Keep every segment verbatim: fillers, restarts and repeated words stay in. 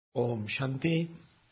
Om Shanti.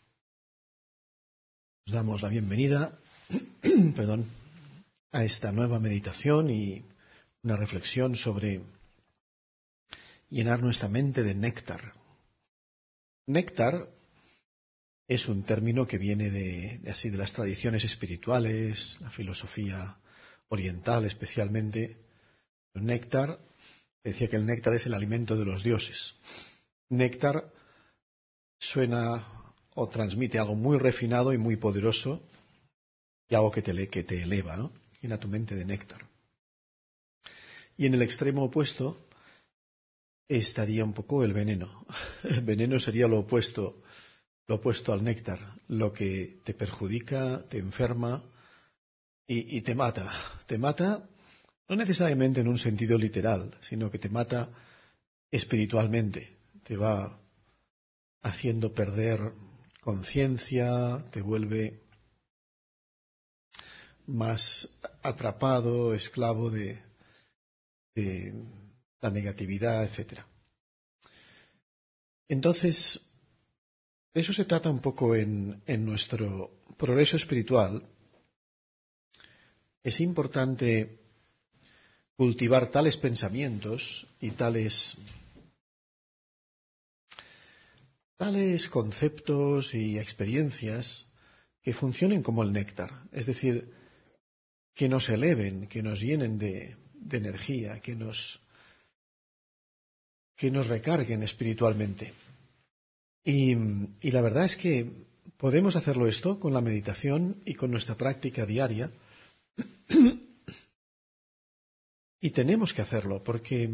Os damos la bienvenida perdón, a esta nueva meditación y una reflexión sobre llenar nuestra mente de néctar. Néctar es un término que viene de, de así de las tradiciones espirituales, la filosofía oriental especialmente. El néctar, decía que el néctar es el alimento de los dioses. Néctar suena o transmite algo muy refinado y muy poderoso y algo que te, que te eleva, ¿no? Llena tu mente de néctar. Y en el extremo opuesto estaría un poco el veneno. El veneno sería lo opuesto, lo opuesto al néctar, lo que te perjudica, te enferma y, y te mata. Te mata no necesariamente en un sentido literal, sino que te mata espiritualmente. Te va haciendo perder conciencia, te vuelve más atrapado, esclavo de, de la negatividad, etcétera. Entonces, de eso se trata un poco en, en nuestro progreso espiritual. Es importante cultivar tales pensamientos y tales, tales conceptos y experiencias que funcionen como el néctar, es decir, que nos eleven, que nos llenen de, de energía, que nos, que nos recarguen espiritualmente. Y, y la verdad es que podemos hacerlo esto con la meditación y con nuestra práctica diaria. Y tenemos que hacerlo porque,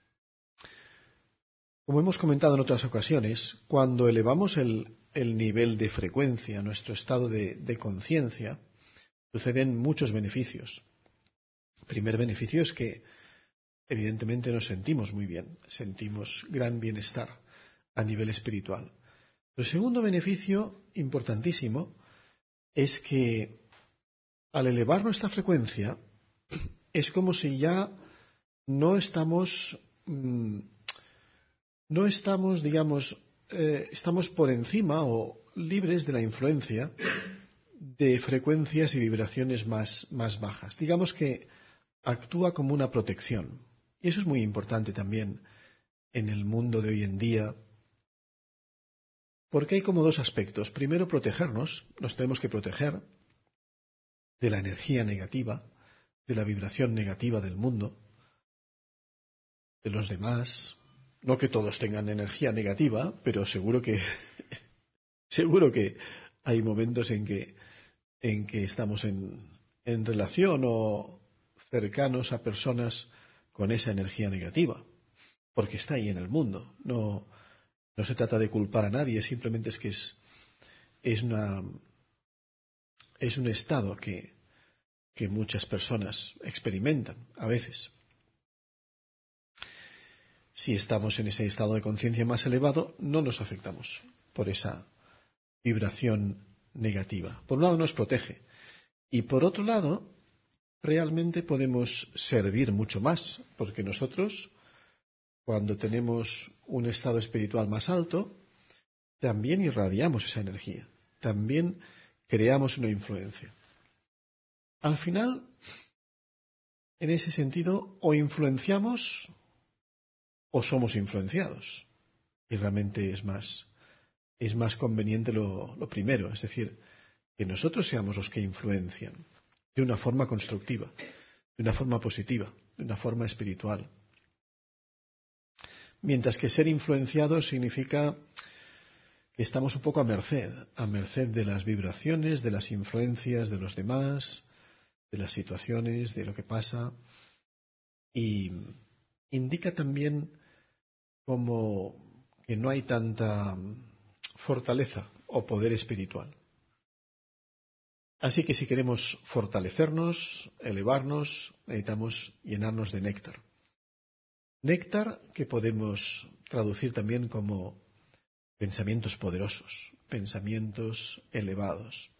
como hemos comentado en otras ocasiones, cuando elevamos el, el nivel de frecuencia, nuestro estado de, de conciencia, suceden muchos beneficios. El primer beneficio es que evidentemente nos sentimos muy bien, sentimos gran bienestar a nivel espiritual. El segundo beneficio importantísimo es que al elevar nuestra frecuencia es como si ya no estamos, mmm, no estamos, digamos, eh, estamos por encima o libres de la influencia de frecuencias y vibraciones más, más bajas. Digamos que actúa como una protección. Y eso es muy importante también en el mundo de hoy en día, porque hay como dos aspectos. Primero, protegernos, nos tenemos que proteger de la energía negativa, de la vibración negativa del mundo, de los demás. No que todos tengan energía negativa, pero seguro que seguro que hay momentos en que en que estamos en, en relación o cercanos a personas con esa energía negativa, porque está ahí en el mundo. No, no se trata de culpar a nadie, simplemente es que es, es, una, es un estado que, que muchas personas experimentan a veces. Si estamos en ese estado de conciencia más elevado, no nos afectamos por esa vibración negativa. Por un lado nos protege y por otro lado realmente podemos servir mucho más, porque nosotros, cuando tenemos un estado espiritual más alto, también irradiamos esa energía, también creamos una influencia. Al final, en ese sentido, o influenciamos o somos influenciados. Y realmente es más, es más conveniente lo, lo primero, es decir, que nosotros seamos los que influencian de una forma constructiva, de una forma positiva, de una forma espiritual. Mientras que ser influenciados significa que estamos un poco a merced, a merced de las vibraciones, de las influencias de los demás, de las situaciones, de lo que pasa. Y indica también como que no hay tanta fortaleza o poder espiritual. Así que si queremos fortalecernos, elevarnos, necesitamos llenarnos de néctar. Néctar que podemos traducir también como pensamientos poderosos, pensamientos elevados.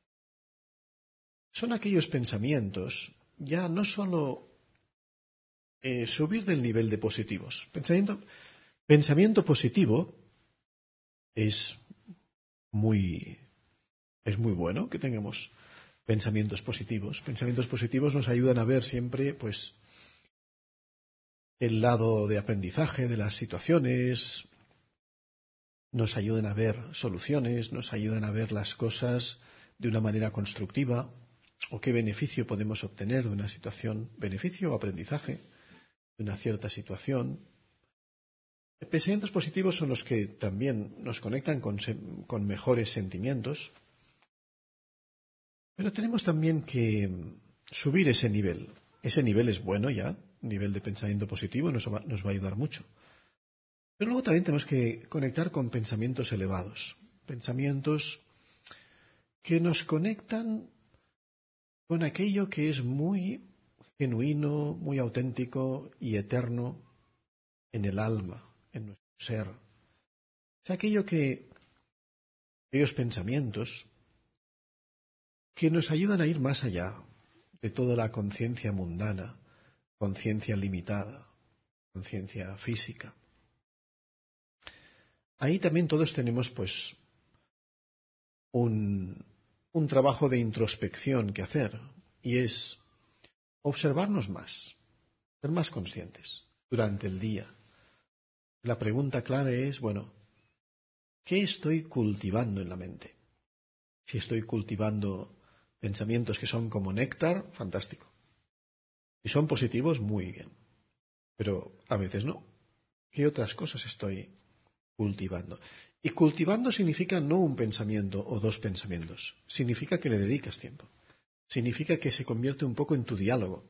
Son aquellos pensamientos, ya no solo eh, subir del nivel de positivos. Pensamiento, pensamiento positivo es muy, es muy bueno que tengamos pensamientos positivos. Pensamientos positivos nos ayudan a ver siempre, pues, el lado de aprendizaje de las situaciones, nos ayudan a ver soluciones, nos ayudan a ver las cosas de una manera constructiva, o qué beneficio podemos obtener de una situación, beneficio o aprendizaje de una cierta situación. Pensamientos positivos son los que también nos conectan con, con mejores sentimientos, pero tenemos también que subir ese nivel. Ese nivel es bueno ya, nivel de pensamiento positivo, nos va, nos va a ayudar mucho. Pero luego también tenemos que conectar con pensamientos elevados, pensamientos que nos conectan con aquello que es muy genuino, muy auténtico y eterno en el alma, en nuestro ser. Es aquello que, aquellos pensamientos que nos ayudan a ir más allá de toda la conciencia mundana, conciencia limitada, conciencia física. Ahí también todos tenemos, pues, un, un trabajo de introspección que hacer, y es observarnos más, ser más conscientes durante el día. La pregunta clave es, bueno, ¿qué estoy cultivando en la mente? Si estoy cultivando pensamientos que son como néctar, fantástico. Si son positivos, muy bien. Pero a veces no. ¿Qué otras cosas estoy cultivando? Y cultivando significa no un pensamiento o dos pensamientos. Significa que le dedicas tiempo. Significa que se convierte un poco en tu diálogo,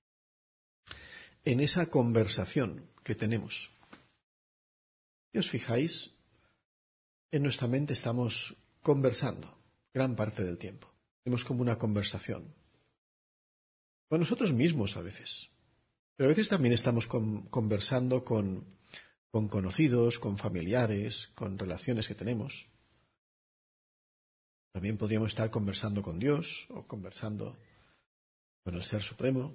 en esa conversación que tenemos. Si os fijáis, en nuestra mente estamos conversando gran parte del tiempo. Tenemos como una conversación. Con nosotros mismos a veces. Pero a veces también estamos con, conversando con, con conocidos, con familiares, con relaciones que tenemos. También podríamos estar conversando con Dios o conversando con el Ser Supremo.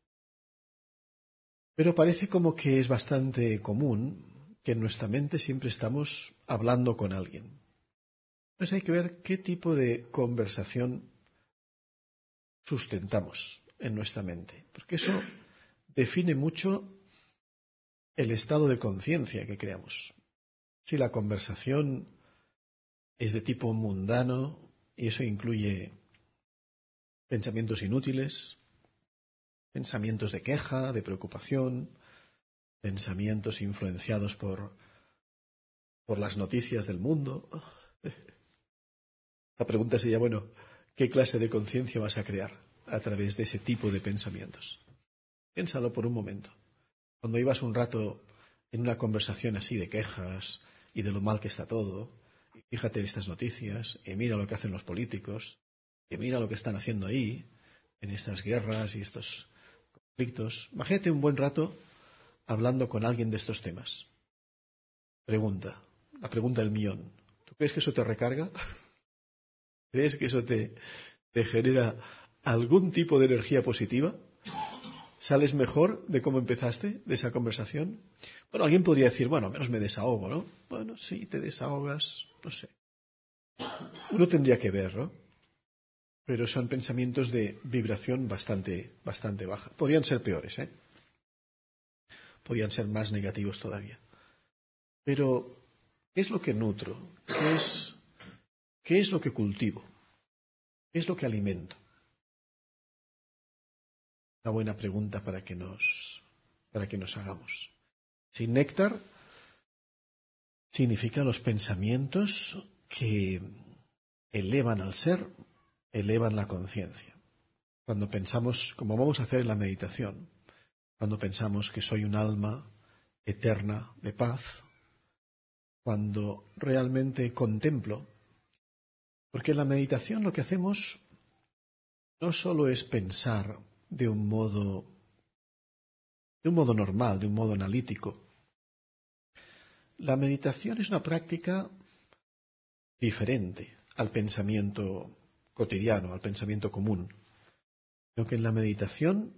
Pero parece como que es bastante común que en nuestra mente siempre estamos hablando con alguien. Entonces hay que ver qué tipo de conversación sustentamos en nuestra mente, porque eso define mucho el estado de conciencia que creamos. Si la conversación es de tipo mundano, y eso incluye pensamientos inútiles, pensamientos de queja, de preocupación, pensamientos influenciados por, por las noticias del mundo. La pregunta sería, bueno, ¿qué clase de conciencia vas a crear a través de ese tipo de pensamientos? Piénsalo por un momento. Cuando ibas un rato en una conversación así de quejas y de lo mal que está todo, y fíjate en estas noticias, y mira lo que hacen los políticos, y mira lo que están haciendo ahí, en estas guerras y estos conflictos. Imagínate un buen rato hablando con alguien de estos temas. Pregunta, la pregunta del millón. ¿Tú crees que eso te recarga? ¿Crees que eso te, te genera algún tipo de energía positiva? ¿Sales mejor de cómo empezaste, de esa conversación? Bueno, alguien podría decir, bueno, al menos me desahogo, ¿no? Bueno, sí, te desahogas, no sé. Uno tendría que ver, ¿no? Pero son pensamientos de vibración bastante, bastante baja. Podrían ser peores, ¿eh? Podrían ser más negativos todavía. Pero, ¿qué es lo que nutro? ¿Qué es, qué es lo que cultivo? ¿Qué es lo que alimento? Una buena pregunta para que nos, para que nos hagamos. Sin néctar significa los pensamientos que elevan al ser, elevan la conciencia. Cuando pensamos, como vamos a hacer en la meditación, cuando pensamos que soy un alma eterna de paz, cuando realmente contemplo, porque en la meditación lo que hacemos no solo es pensar de un modo, de un modo normal, de un modo analítico. La meditación es una práctica diferente al pensamiento cotidiano, al pensamiento común. Sino que en la meditación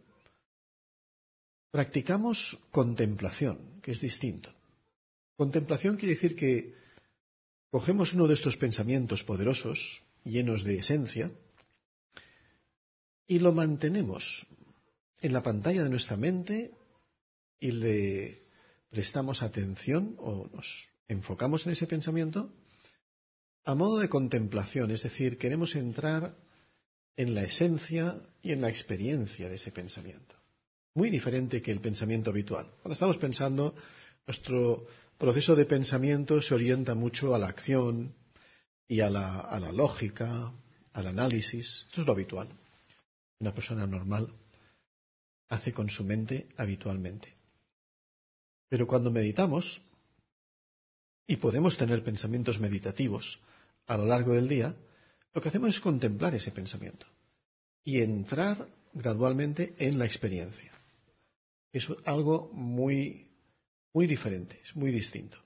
practicamos contemplación, que es distinto. Contemplación quiere decir que cogemos uno de estos pensamientos poderosos, llenos de esencia, y lo mantenemos en la pantalla de nuestra mente y le prestamos atención o nos enfocamos en ese pensamiento a modo de contemplación, es decir, queremos entrar en la esencia y en la experiencia de ese pensamiento. Muy diferente que el pensamiento habitual. Cuando estamos pensando, nuestro proceso de pensamiento se orienta mucho a la acción y a la, a la lógica, al análisis. Esto es lo habitual. Una persona normal hace con su mente habitualmente. Pero cuando meditamos, y podemos tener pensamientos meditativos a lo largo del día, lo que hacemos es contemplar ese pensamiento y entrar gradualmente en la experiencia. Es algo muy, muy diferente, es muy distinto.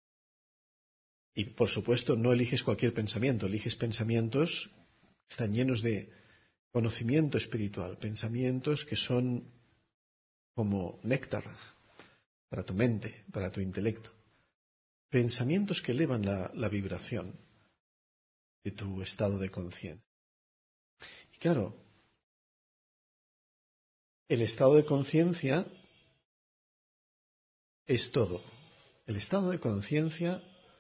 Y por supuesto no eliges cualquier pensamiento, eliges pensamientos que están llenos de conocimiento espiritual, pensamientos que son como néctar para tu mente, para tu intelecto. Pensamientos que elevan la, la vibración de tu estado de conciencia. Y claro, el estado de conciencia es todo. El estado de conciencia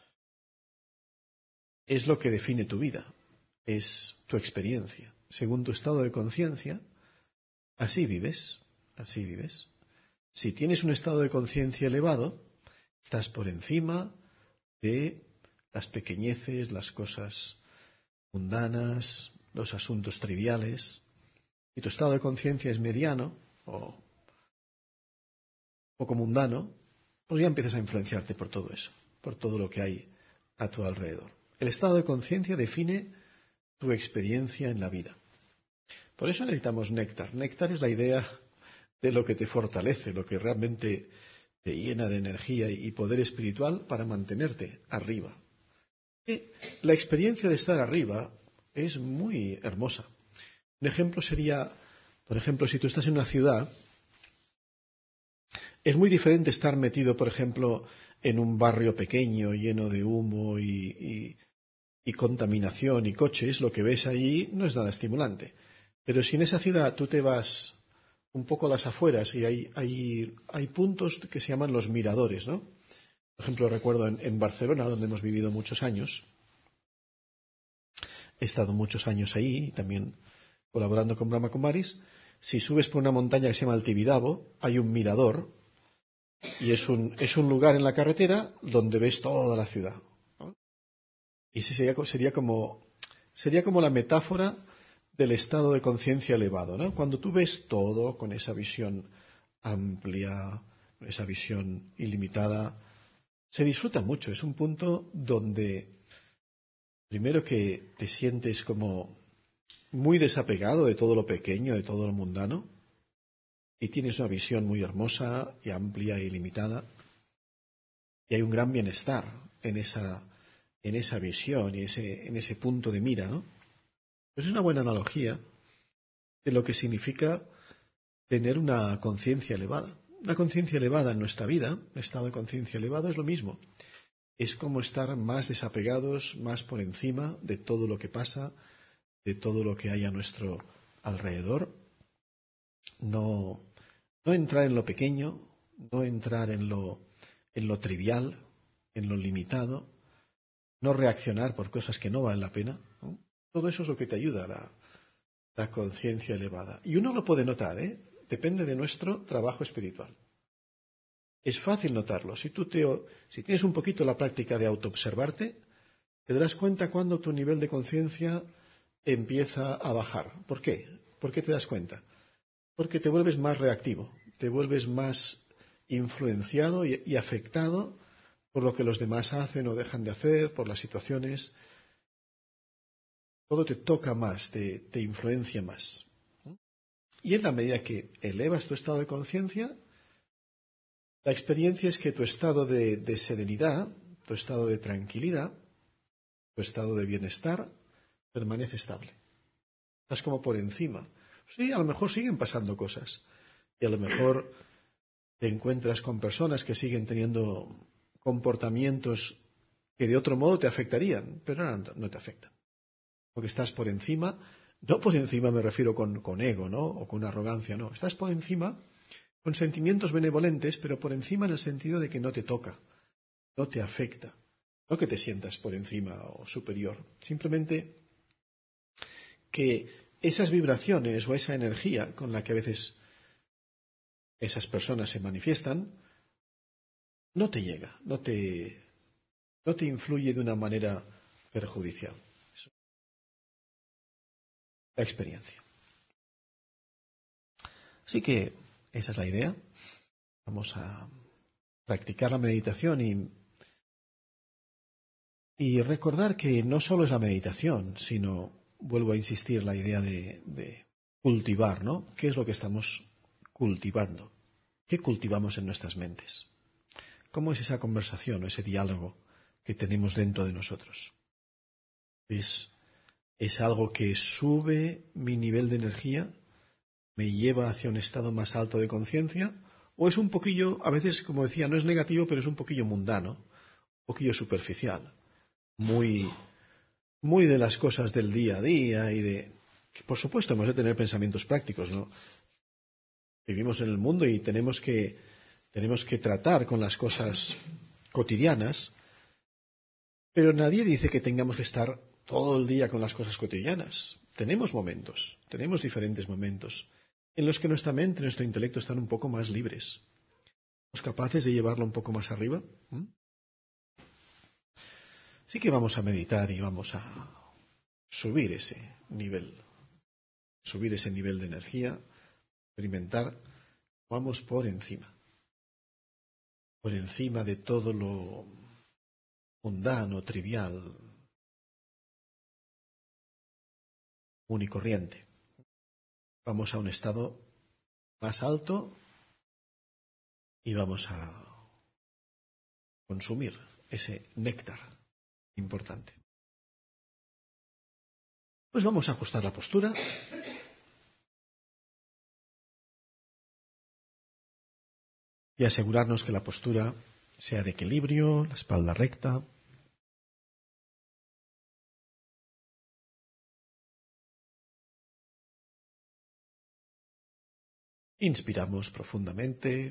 es lo que define tu vida, es tu experiencia. Según tu estado de conciencia, así vives, así vives. Si tienes un estado de conciencia elevado, estás por encima de las pequeñeces, las cosas mundanas, los asuntos triviales. Si tu estado de conciencia es mediano o poco mundano, pues ya empiezas a influenciarte por todo eso, por todo lo que hay a tu alrededor. El estado de conciencia define tu experiencia en la vida. Por eso necesitamos néctar. Néctar es la idea de lo que te fortalece, lo que realmente te llena de energía y poder espiritual para mantenerte arriba. Y la experiencia de estar arriba es muy hermosa. Un ejemplo sería, por ejemplo, si tú estás en una ciudad, es muy diferente estar metido, por ejemplo, en un barrio pequeño lleno de humo y, y, y contaminación y coches. Lo que ves allí no es nada estimulante. Pero si en esa ciudad tú te vas un poco a las afueras y hay, hay, hay puntos que se llaman los miradores, ¿no? Por ejemplo, recuerdo en, en Barcelona, donde hemos vivido muchos años. He estado muchos años ahí, también colaborando con Brahma Kumaris. Si subes por una montaña que se llama el Tibidabo, hay un mirador y es un, es un lugar en la carretera donde ves toda la ciudad, ¿no? Y ese sería, sería, como, sería como la metáfora del estado de conciencia elevado, ¿no? Cuando tú ves todo con esa visión amplia, esa visión ilimitada, se disfruta mucho. Es un punto donde primero que te sientes como muy desapegado de todo lo pequeño, de todo lo mundano, y tienes una visión muy hermosa y amplia e ilimitada, y hay un gran bienestar en esa, en esa visión y ese, en ese punto de mira, ¿no? Pues es una buena analogía de lo que significa tener una conciencia elevada. Una conciencia elevada en nuestra vida, un estado de conciencia elevado, es lo mismo. Es como estar más desapegados, más por encima de todo lo que pasa, de todo lo que hay a nuestro alrededor. No, no entrar en lo pequeño, no entrar en lo, en lo trivial, en lo limitado, no reaccionar por cosas que no valen la pena, ¿no? Todo eso es lo que te ayuda a la, la conciencia elevada. Y uno lo puede notar, ¿eh? Depende de nuestro trabajo espiritual. Es fácil notarlo. Si tú te, si tienes un poquito la práctica de autoobservarte, te darás cuenta cuando tu nivel de conciencia empieza a bajar. ¿Por qué? ¿Por qué te das cuenta? Porque te vuelves más reactivo, te vuelves más influenciado y, y afectado por lo que los demás hacen o dejan de hacer, por las situaciones. Todo te toca más, te, te influencia más. Y en la medida que elevas tu estado de conciencia, la experiencia es que tu estado de, de serenidad, tu estado de tranquilidad, tu estado de bienestar, permanece estable. Estás como por encima. Sí, a lo mejor siguen pasando cosas. Y a lo mejor te encuentras con personas que siguen teniendo comportamientos que de otro modo te afectarían, pero ahora no, no te afectan. Porque estás por encima, no por encima me refiero con, con ego, ¿no? O con arrogancia, no. Estás por encima con sentimientos benevolentes, pero por encima en el sentido de que no te toca, no te afecta. No que te sientas por encima o superior, simplemente que esas vibraciones o esa energía con la que a veces esas personas se manifiestan, no te llega, no te, no te influye de una manera perjudicial. Eso es la experiencia. Así que esa es la idea. Vamos a practicar la meditación y, y recordar que no solo es la meditación, sino, vuelvo a insistir, la idea de, de cultivar, ¿no? ¿Qué es lo que estamos cultivando? ¿Qué cultivamos en nuestras mentes? ¿Cómo es esa conversación o ese diálogo que tenemos dentro de nosotros? ¿Es, es algo que sube mi nivel de energía? ¿Me lleva hacia un estado más alto de conciencia? ¿O es un poquillo, a veces, como decía, no es negativo, pero es un poquillo mundano, un poquillo superficial, muy, muy de las cosas del día a día y de... que por supuesto hemos de tener pensamientos prácticos, ¿no? Vivimos en el mundo y tenemos que, tenemos que tratar con las cosas cotidianas, pero nadie dice que tengamos que estar todo el día con las cosas cotidianas. Tenemos momentos, tenemos diferentes momentos en los que nuestra mente, nuestro intelecto están un poco más libres. ¿Somos capaces de llevarlo un poco más arriba? ¿Mm? Así que vamos a meditar y vamos a subir ese nivel, subir ese nivel de energía, experimentar, vamos por encima, por encima de todo lo mundano, trivial, común y corriente. Vamos a un estado más alto y vamos a consumir ese néctar importante. Pues vamos a ajustar la postura. Y asegurarnos que la postura sea de equilibrio, la espalda recta. Inspiramos profundamente.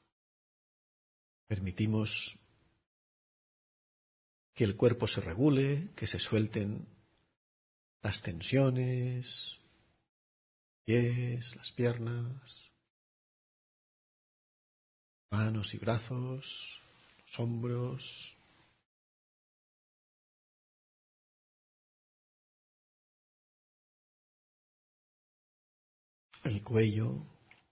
Permitimos que el cuerpo se regule, que se suelten las tensiones, pies, las piernas, manos y brazos, los hombros. El cuello.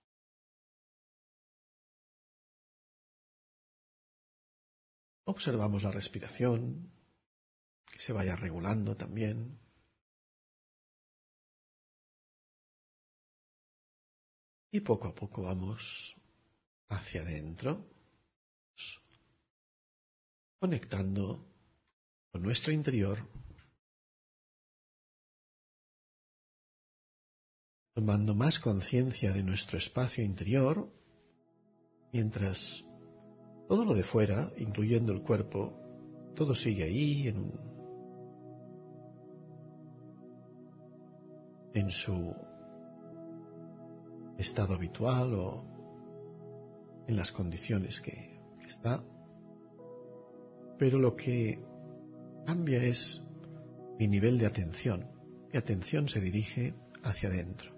Observamos la respiración, que se vaya regulando también. Y poco a poco vamos hacia adentro, conectando con nuestro interior, tomando más conciencia de nuestro espacio interior, mientras todo lo de fuera, incluyendo el cuerpo, todo sigue ahí en, un, en su estado habitual o en las condiciones que, que está. Pero lo que cambia es mi nivel de atención. Mi atención se dirige hacia adentro.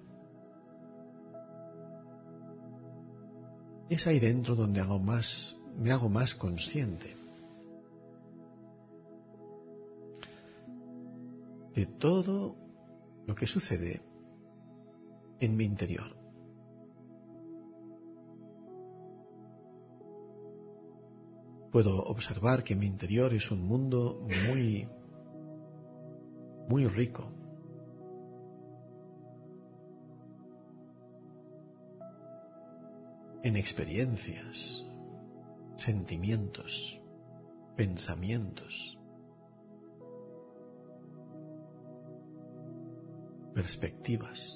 Es ahí dentro donde hago más, me hago más consciente de todo lo que sucede en mi interior. Puedo observar que mi interior es un mundo muy, muy rico. En experiencias, sentimientos, pensamientos, perspectivas.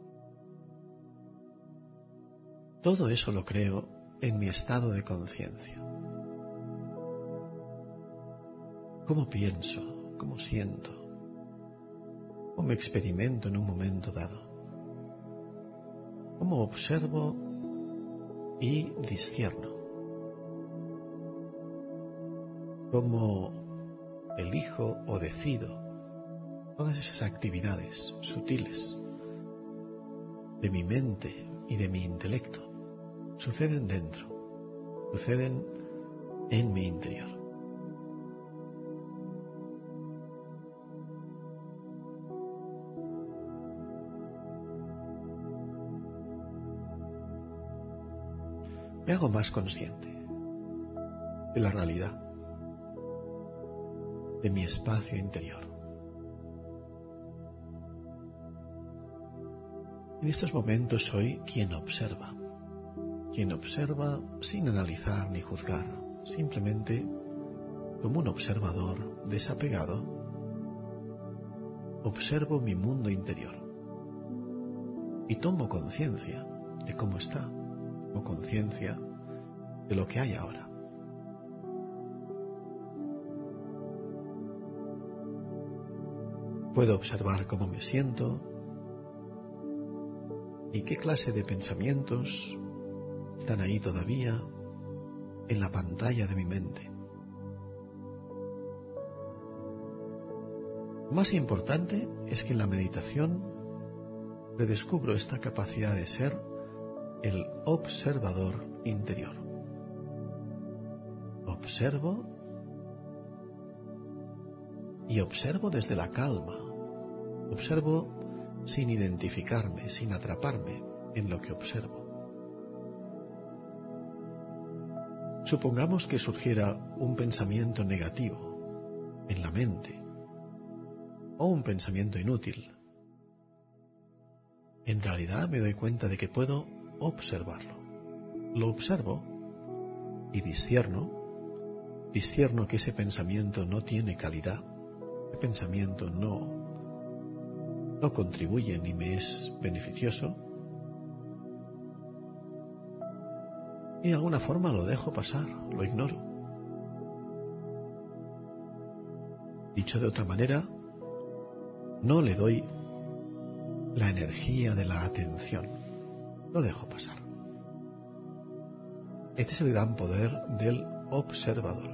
Todo eso lo creo en mi estado de conciencia. cómo pienso, cómo siento, cómo me experimento en un momento dado, cómo observo y discierno, cómo elijo o decido todas esas actividades sutiles de mi mente y de mi intelecto suceden dentro, suceden en mi interior. Me hago más consciente de la realidad, de mi espacio interior. En estos momentos soy quien observa, quien observa sin analizar ni juzgar, simplemente como un observador desapegado, observo mi mundo interior y tomo conciencia de cómo está, tomo conciencia de lo que hay ahora. Puedo observar cómo me siento y qué clase de pensamientos están ahí todavía en la pantalla de mi mente. Lo más importante es que en la meditación redescubro esta capacidad de ser el observador interior. Observo y observo desde la calma. Observo sin identificarme, sin atraparme en lo que observo. Supongamos que surgiera un pensamiento negativo en la mente o un pensamiento inútil. En realidad me doy cuenta de que puedo observarlo. Lo observo y discierno, discierno que ese pensamiento no tiene calidad, ese pensamiento no, no contribuye ni me es beneficioso, y de alguna forma lo dejo pasar, lo ignoro. Dicho de otra manera, no le doy la energía de la atención, lo dejo pasar. Este es el gran poder del observador.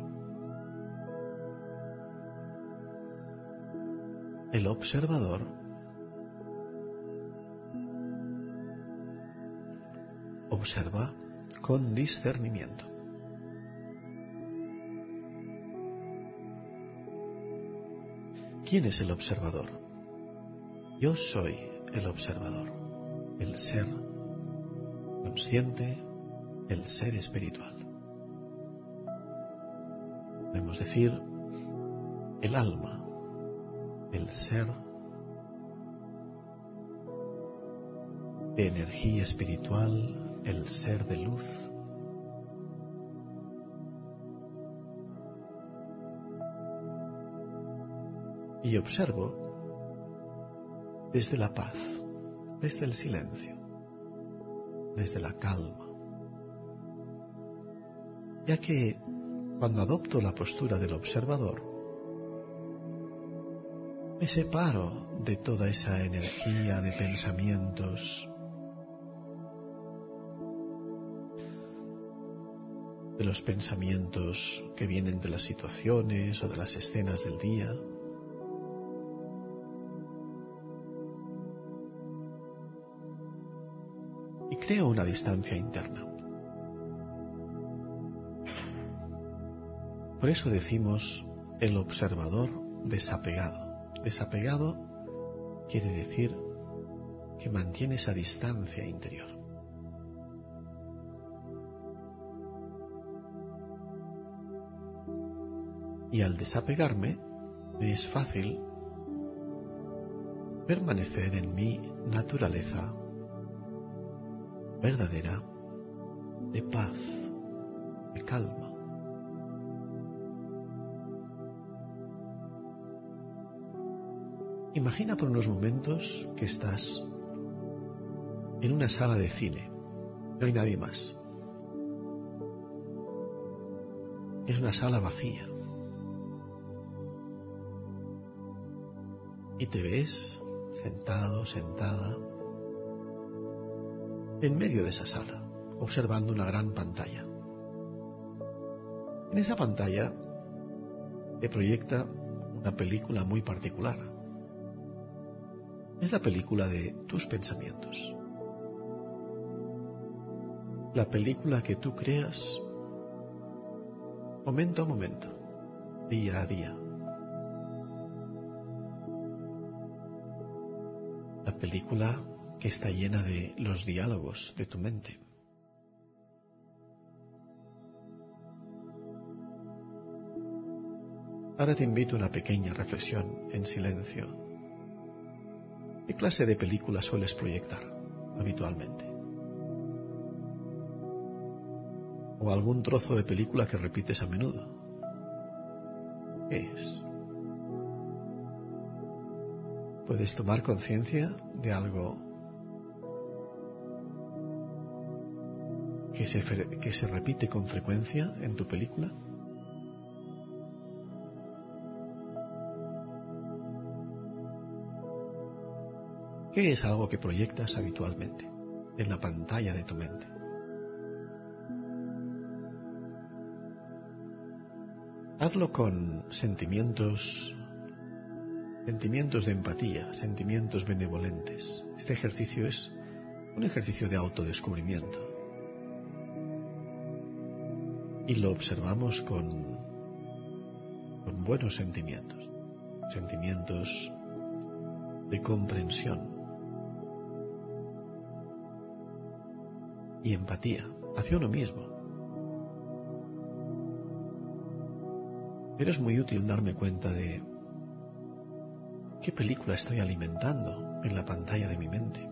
El observador observa con discernimiento. ¿Quién es el observador? Yo soy el observador, el ser consciente, el ser espiritual. Podemos decir el alma, el ser de energía espiritual, el ser de luz. Y observo desde la paz, desde el silencio, desde la calma, ya que cuando adopto la postura del observador, me separo de toda esa energía de pensamientos, de los pensamientos que vienen de las situaciones o de las escenas del día. Y creo una distancia interna. Por eso decimos el observador desapegado. Desapegado quiere decir que mantiene esa distancia interior. Y al desapegarme, me es fácil permanecer en mi naturaleza verdadera de paz, de calma. Imagina por unos momentos que estás en una sala de cine. No hay nadie más. Es una sala vacía. y te ves sentado, sentada, en medio de esa sala, observando una gran pantalla. En esa pantalla te proyecta una película muy particular. Es la película de tus pensamientos. La película que tú creas momento a momento, día a día. La película que está llena de los diálogos de tu mente. Ahora te invito a una pequeña reflexión en silencio. ¿Qué clase de película sueles proyectar habitualmente? ¿O algún trozo de película que repites a menudo? ¿Qué es? ¿Puedes tomar conciencia de algo que se, que se repite con frecuencia en tu película? ¿Qué es algo que proyectas habitualmente en la pantalla de tu mente? Hazlo con sentimientos, sentimientos de empatía, sentimientos benevolentes. Este ejercicio es un ejercicio de autodescubrimiento. Y lo observamos con, con buenos sentimientos, sentimientos de comprensión y empatía hacia uno mismo. Pero es muy útil darme cuenta de qué película estoy alimentando en la pantalla de mi mente.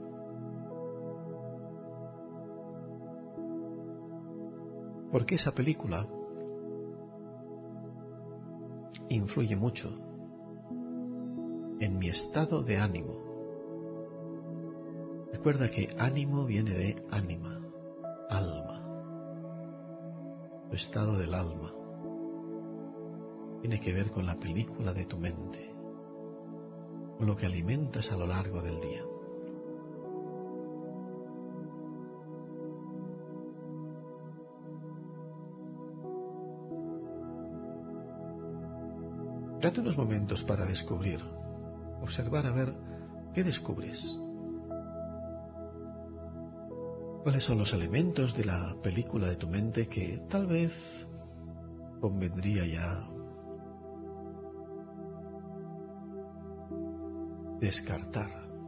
Porque esa película influye mucho en mi estado de ánimo. Recuerda que ánimo viene de ánima, alma. Tu estado del alma tiene que ver con la película de tu mente, con lo que alimentas a lo largo del día. Date unos momentos para descubrir, observar a ver qué descubres. ¿Cuáles son los elementos de la película de tu mente que tal vez convendría ya descartar?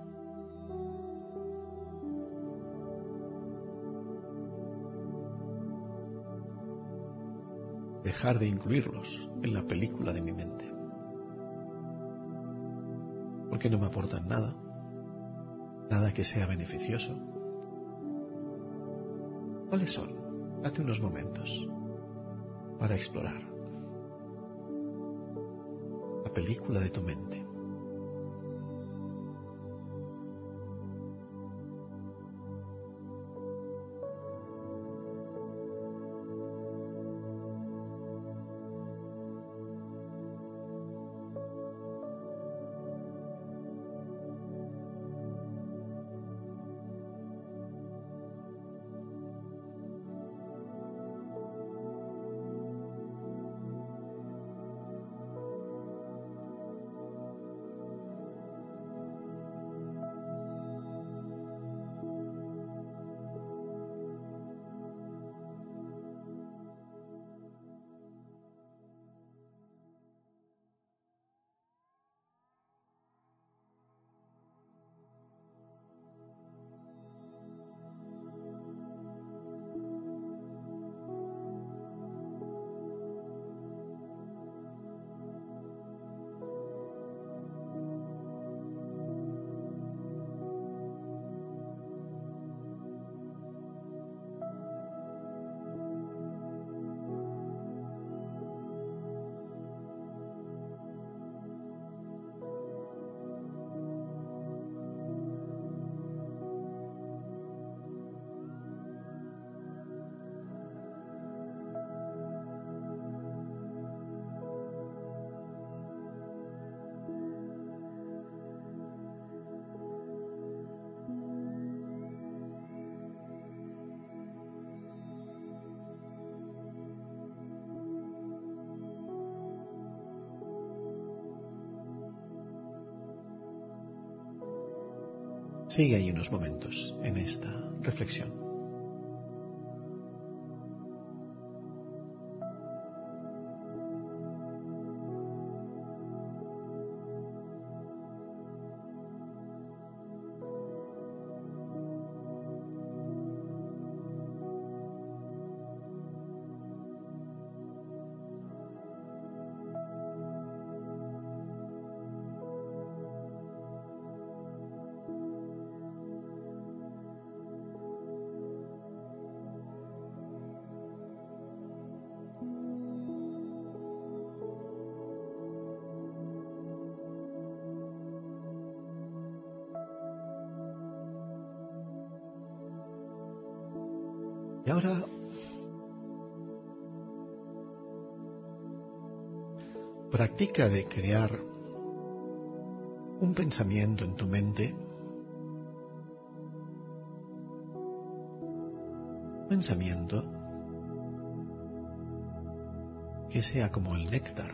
Dejar de incluirlos en la película de mi mente. Porque no me aportan nada, nada que sea beneficioso. ¿Cuáles son? Date unos momentos para explorar la película de tu mente. Sigue ahí unos momentos en esta reflexión. Y ahora practica de crear un pensamiento en tu mente, un pensamiento que sea como el néctar.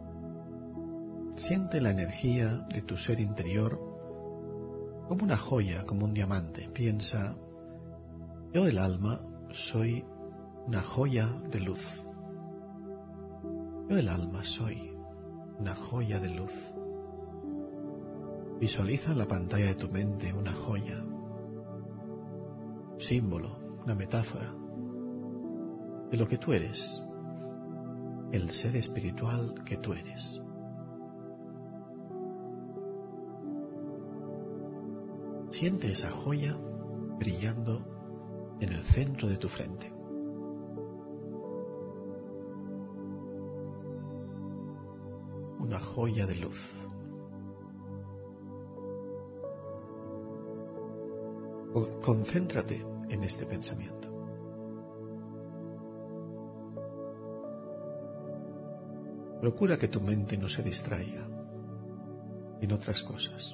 Siente la energía de tu ser interior como una joya, como un diamante. Piensa, yo el alma soy una joya de luz. Yo el alma soy una joya de luz. Visualiza en la pantalla de tu mente una joya, un símbolo, una metáfora de lo que tú eres, el ser espiritual que tú eres. Siente esa joya brillando en el centro de tu frente. Una joya de luz. Concéntrate en este pensamiento. Procura que tu mente no se distraiga en otras cosas.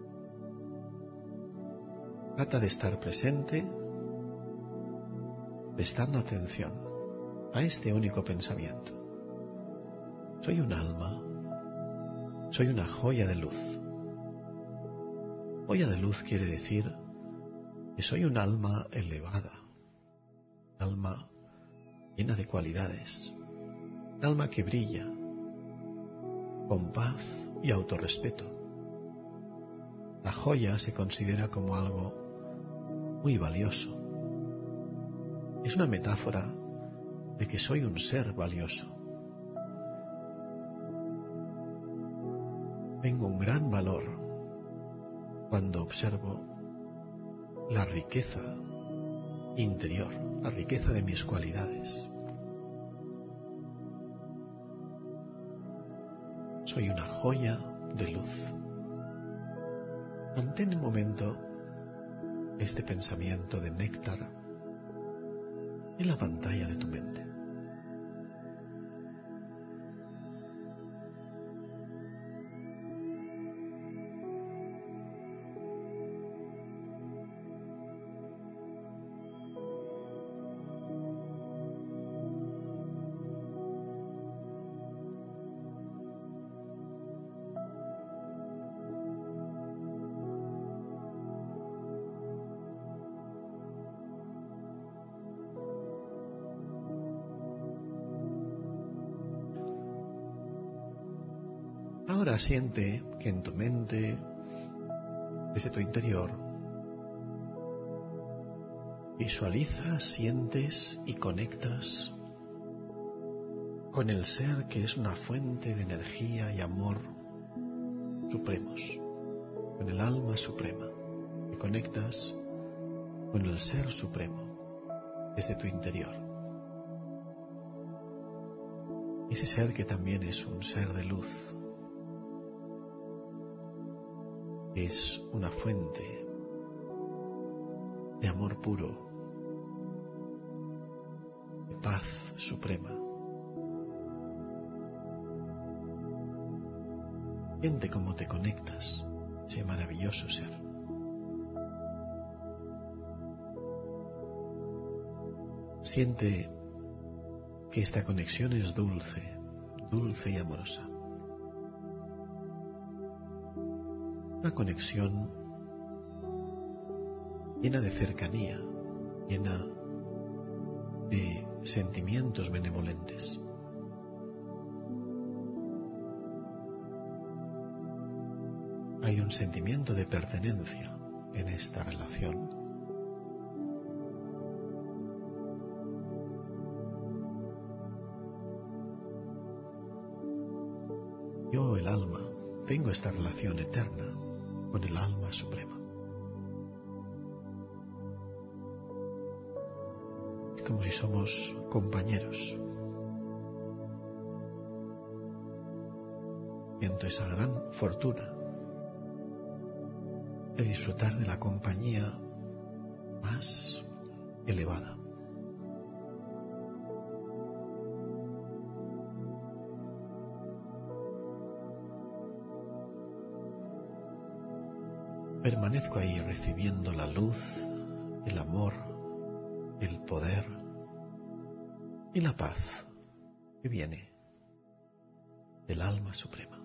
Trata de estar presente, prestando atención a este único pensamiento. Soy un alma, soy una joya de luz. Joya de luz quiere decir que soy un alma elevada, un alma llena de cualidades, un alma que brilla con paz y autorrespeto. La joya se considera como algo muy valioso. Es una metáfora de que soy un ser valioso. Tengo un gran valor cuando observo la riqueza interior, la riqueza de mis cualidades. Soy una joya de luz. Mantén un momento este pensamiento de néctar en la pantalla de tu mente. Ahora siente que en tu mente, desde tu interior, visualizas, sientes y conectas con el ser que es una fuente de energía y amor supremos, con el alma suprema. Te conectas con el ser supremo desde tu interior. Ese ser que también es un ser de luz. Es una fuente de amor puro, de paz suprema. Siente cómo te conectas, ese maravilloso ser. Siente que esta conexión es dulce, dulce y amorosa. Una conexión llena de cercanía, llena de sentimientos benevolentes. Hay un sentimiento de pertenencia en esta relación. Yo, el alma, tengo esta relación eterna con el alma suprema. Es como si somos compañeros. Siento esa gran fortuna de disfrutar de la compañía más elevada. Permanezco ahí recibiendo la luz, el amor, el poder y la paz que viene del alma suprema.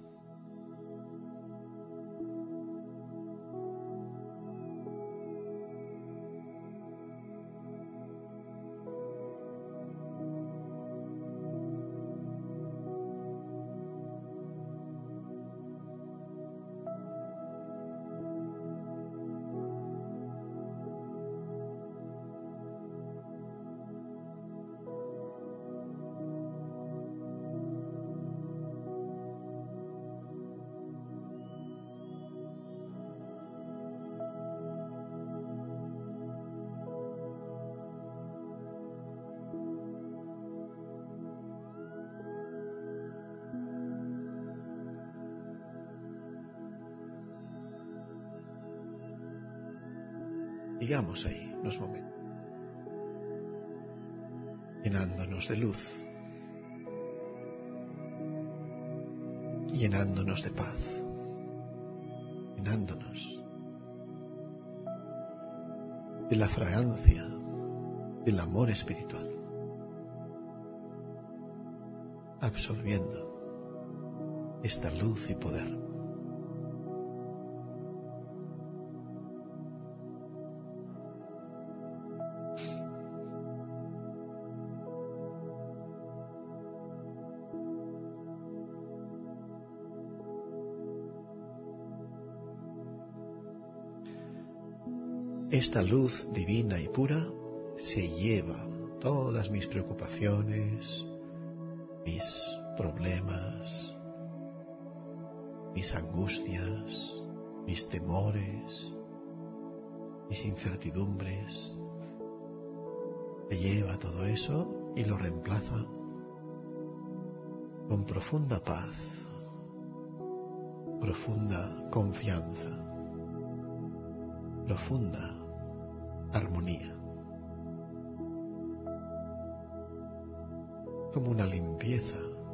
Sigamos ahí unos momentos, llenándonos de luz, llenándonos de paz, llenándonos de la fragancia del amor espiritual, absorbiendo esta luz y poder. Esta luz divina y pura se lleva todas mis preocupaciones, mis problemas, mis angustias, mis temores, mis incertidumbres. Se lleva todo eso y lo reemplaza con profunda paz, profunda confianza, profunda armonía, como una limpieza,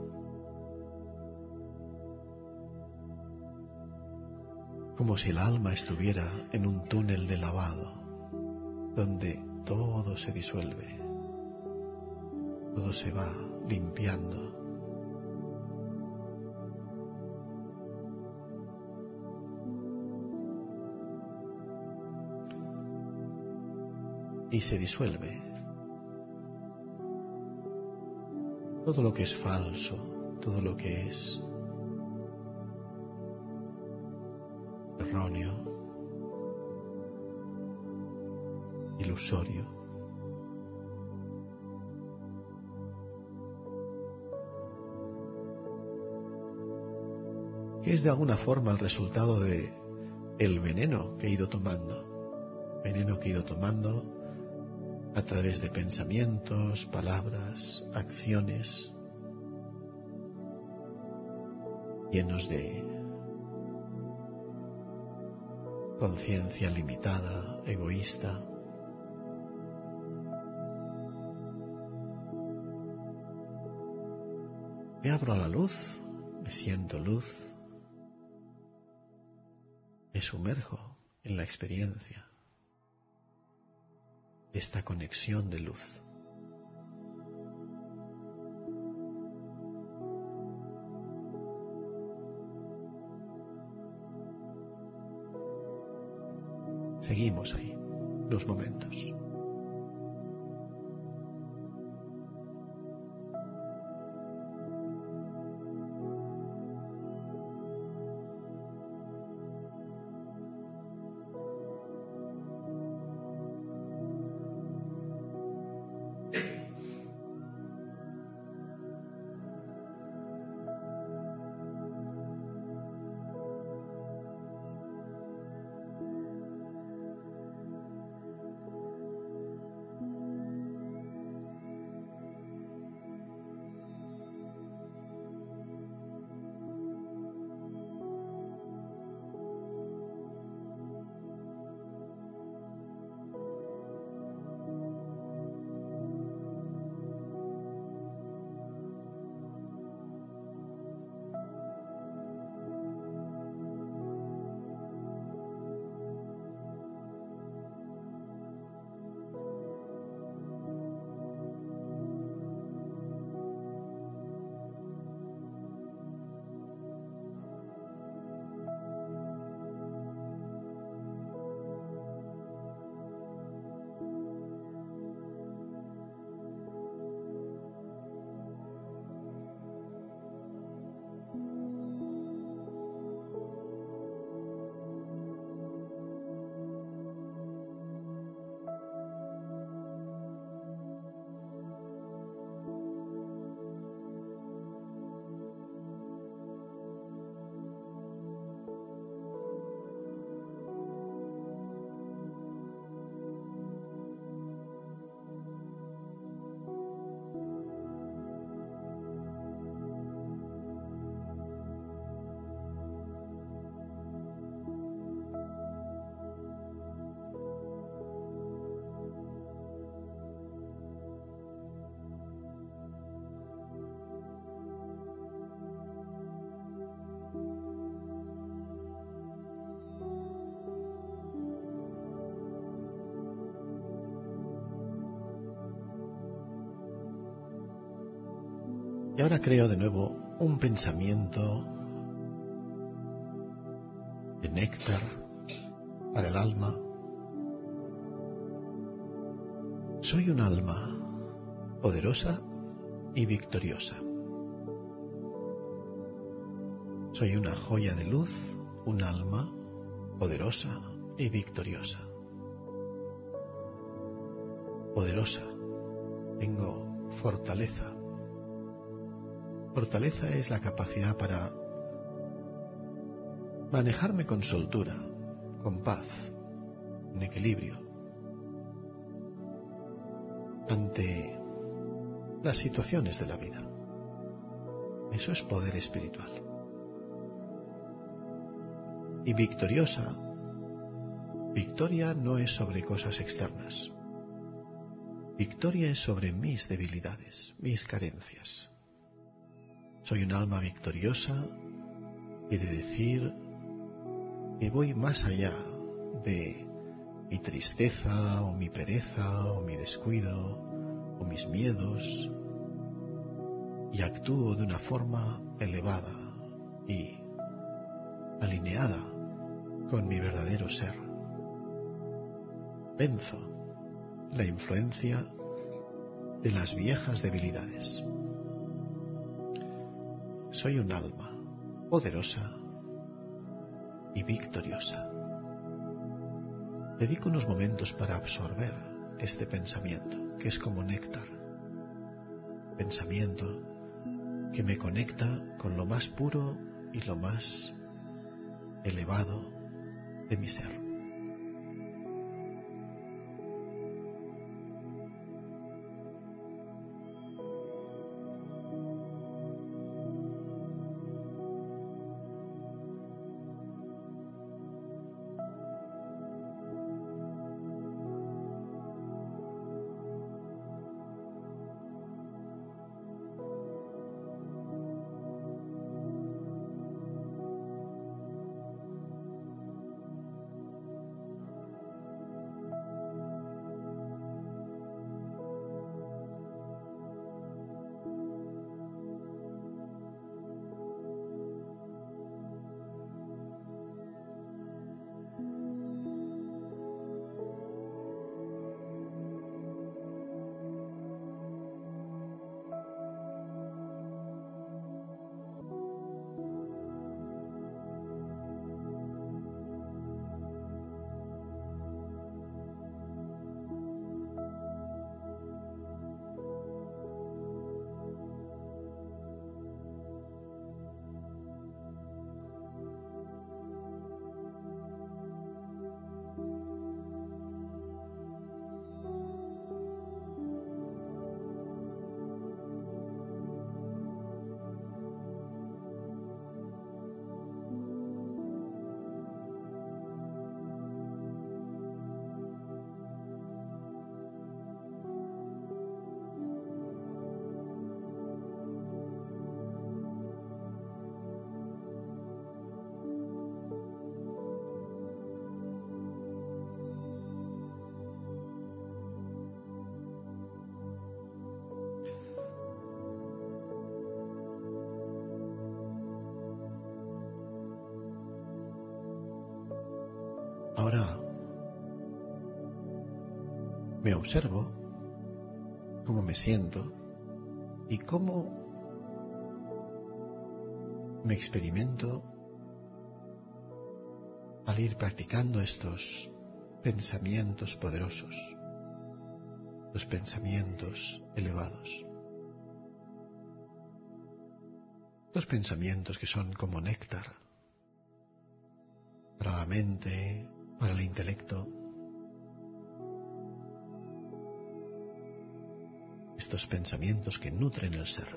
como si el alma estuviera en un túnel de lavado, donde todo se disuelve, todo se va limpiando. Y se disuelve todo lo que es falso, todo lo que es erróneo, ilusorio. Que es de alguna forma el resultado de el veneno que he ido tomando, veneno que he ido tomando a través de pensamientos, palabras, acciones llenos de conciencia limitada, egoísta. Me abro a la luz, me siento luz, me sumerjo en la experiencia, esta conexión de luz. Seguimos ahí. los momentos. Y ahora creo de nuevo un pensamiento de néctar para el alma. Soy un alma poderosa y victoriosa. Soy una joya de luz, un alma poderosa y victoriosa. Poderosa. Tengo fortaleza. Fortaleza es la capacidad para manejarme con soltura, con paz, en equilibrio, ante las situaciones de la vida. Eso es poder espiritual. Y victoriosa, victoria no es sobre cosas externas. Victoria es sobre mis debilidades, mis carencias. Soy un alma victoriosa, quiere decir que voy más allá de mi tristeza o mi pereza o mi descuido o mis miedos y actúo de una forma elevada y alineada con mi verdadero ser. Venzo la influencia de las viejas debilidades. Soy un alma poderosa y victoriosa. Dedico unos momentos para absorber este pensamiento, que es como néctar. Pensamiento que me conecta con lo más puro y lo más elevado de mi ser. ahora me observo cómo me siento y cómo me experimento al ir practicando estos pensamientos poderosos, los pensamientos elevados, los pensamientos que son como néctar para la mente, para el intelecto. Estos pensamientos que nutren el ser.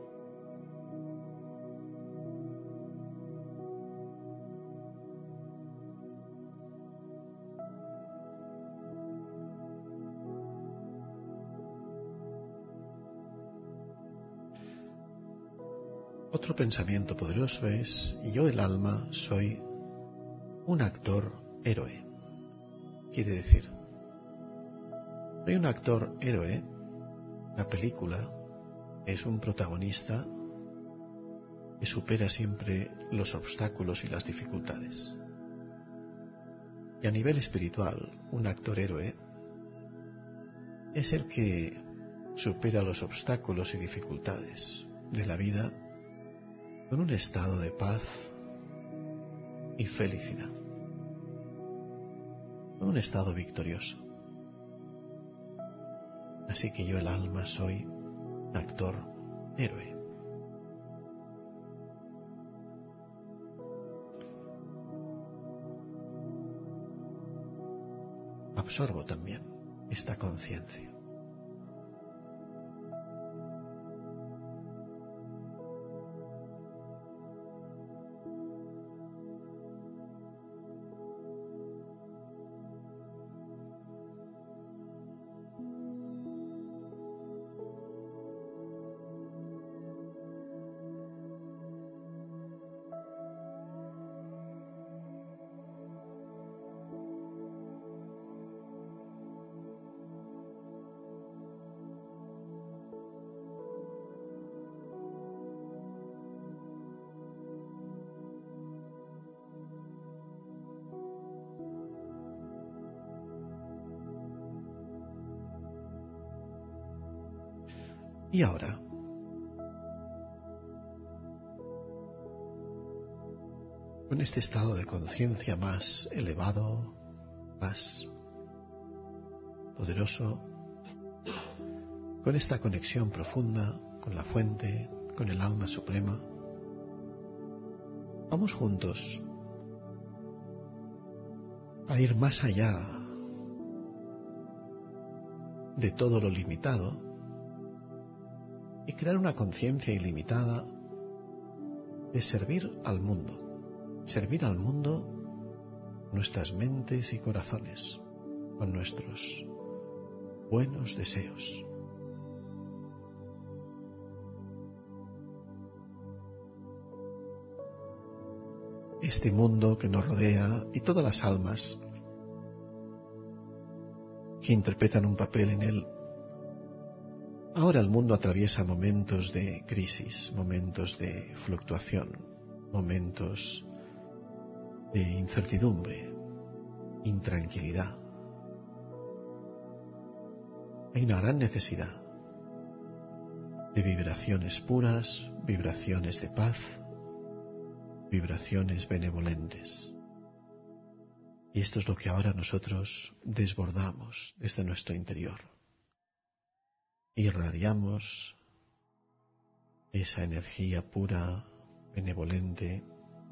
Otro pensamiento poderoso es: yo, el alma, soy un actor héroe. Quiere decir, soy un actor héroe. La película es un protagonista que supera siempre los obstáculos y las dificultades. Y a nivel espiritual, un actor héroe es el que supera los obstáculos y dificultades de la vida con un estado de paz y felicidad, con un estado victorioso. Así que yo, el alma, soy actor héroe. Absorbo también esta conciencia. Y ahora, con este estado de conciencia más elevado, más poderoso, con esta conexión profunda con la fuente, con el alma suprema, vamos juntos a ir más allá de todo lo limitado y crear una conciencia ilimitada de servir al mundo, servir al mundo con nuestras mentes y corazones, con nuestros buenos deseos. Este mundo que nos rodea y todas las almas que interpretan un papel en él. Ahora el mundo atraviesa momentos de crisis, momentos de fluctuación, momentos de incertidumbre, intranquilidad. Hay una gran necesidad de vibraciones puras, vibraciones de paz, vibraciones benevolentes. Y esto es lo que ahora nosotros desbordamos desde nuestro interior. Irradiamos esa energía pura, benevolente,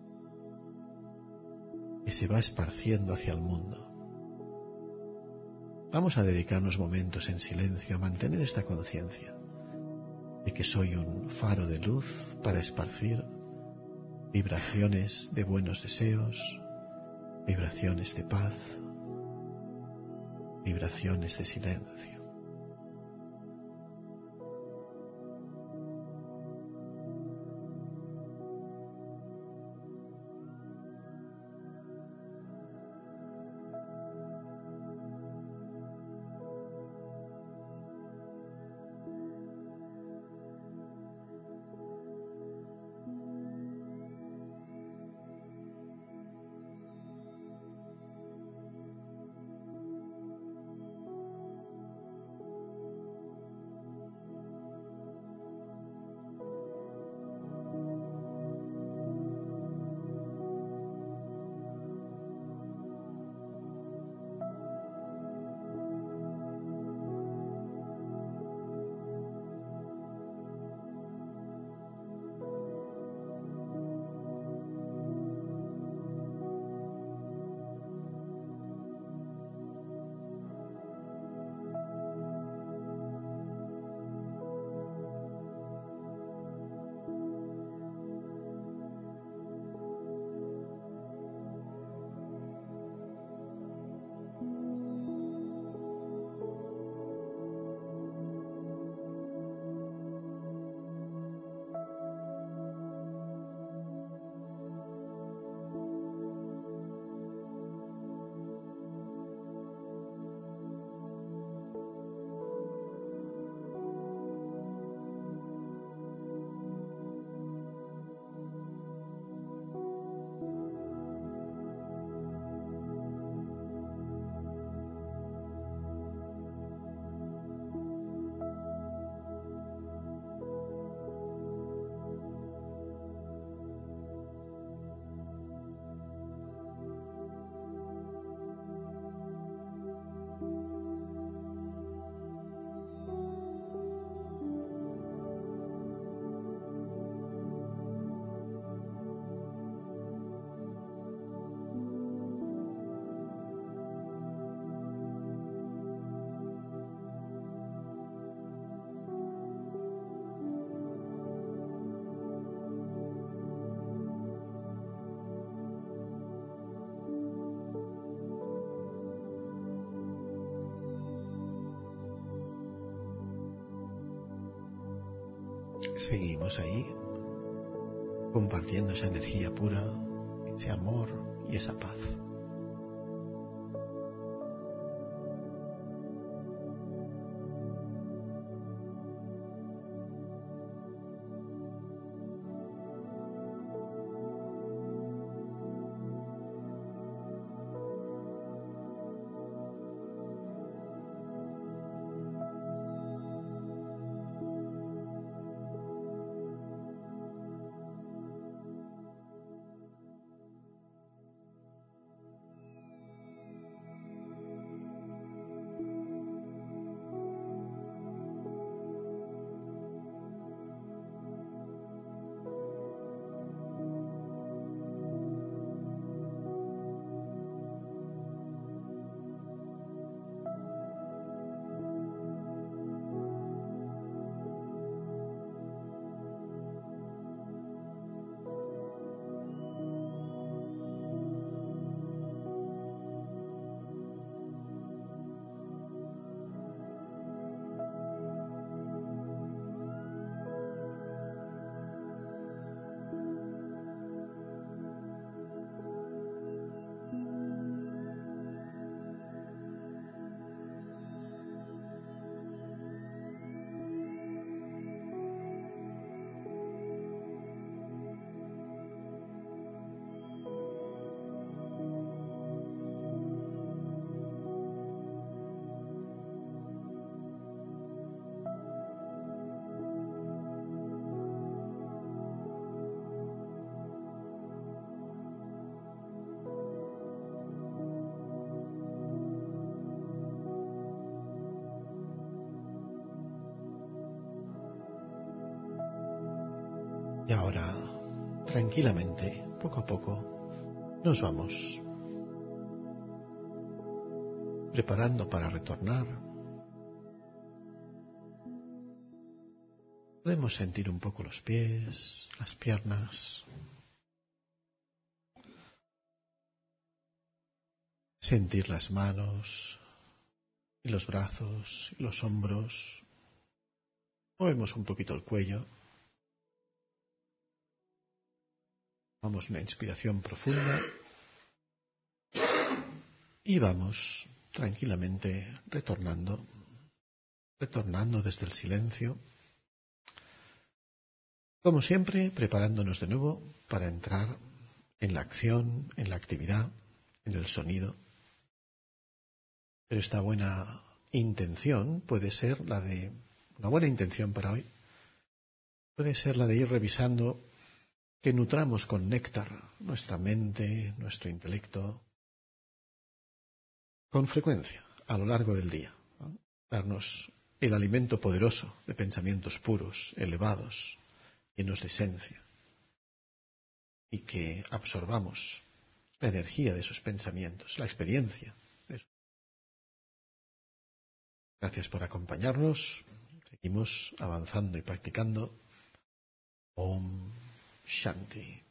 que se va esparciendo hacia el mundo. Vamos a dedicarnos momentos en silencio a mantener esta conciencia de que soy un faro de luz para esparcir vibraciones de buenos deseos, vibraciones de paz, vibraciones de silencio. Seguimos ahí, compartiendo esa energía pura, ese amor y esa paz. Y ahora, tranquilamente, poco a poco, nos vamos preparando para retornar. Podemos sentir un poco los pies, las piernas, sentir las manos y los brazos y los hombros. Movemos un poquito el cuello. Tomamos una inspiración profunda y vamos tranquilamente retornando, retornando desde el silencio, como siempre preparándonos de nuevo para entrar en la acción, en la actividad, en el sonido. Pero esta buena intención puede ser la de, una buena intención para hoy, puede ser la de ir revisando que nutramos con néctar nuestra mente, nuestro intelecto, con frecuencia, a lo largo del día, ¿no? Darnos el alimento poderoso de pensamientos puros, elevados, llenos de esencia, y que absorbamos la energía de esos pensamientos, la experiencia de eso. Gracias por acompañarnos. Seguimos avanzando y practicando. Om Shanti.